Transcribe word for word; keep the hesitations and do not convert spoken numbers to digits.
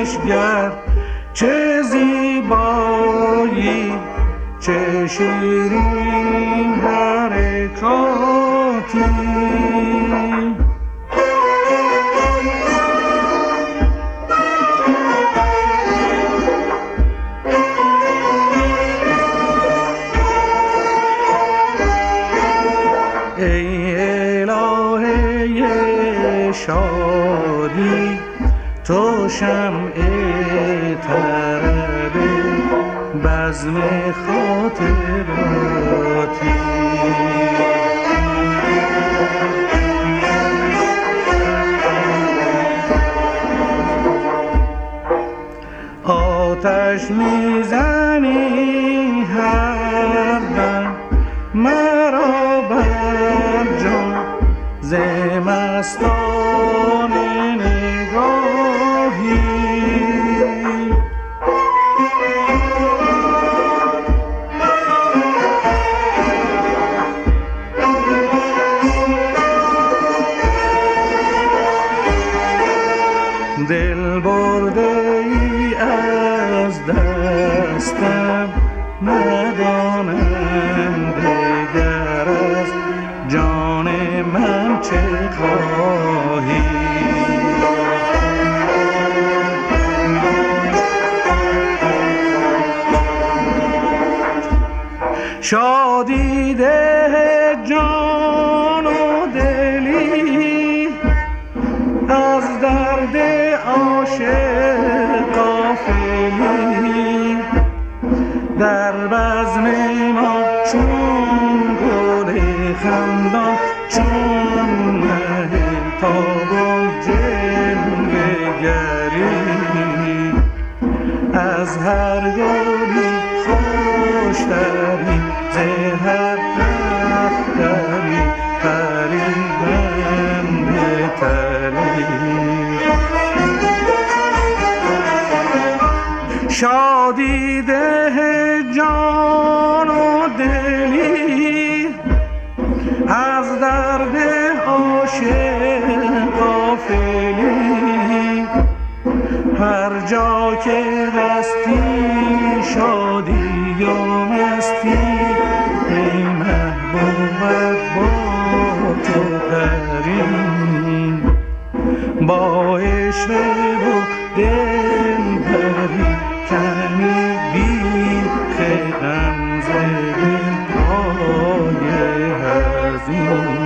کنشگر چه زیبایی چه شیرین حرکاتی. ای الهه شادی تو شمع طرب بزم خاطراتی. آتش میزنی هر دم مرا بر جان ز مستان نگاهی. دل برده ای از دستم ندانم دگر از جان من چه خواهی. شادی ده جان و دلی از درد عاشق غافلی. در بزم ما چون گل خندان چون مهتاب و جلوه گری از هر گلی خوشتری ز هر دفتری فریبنده تری. شادی ده جان و دلی از درد عاشق غافلی. هر جا که هستی شادی و مستی ای محبوبت با تو قرین. با عشق و دل بری کمی بیخ غمزه دل های حزین.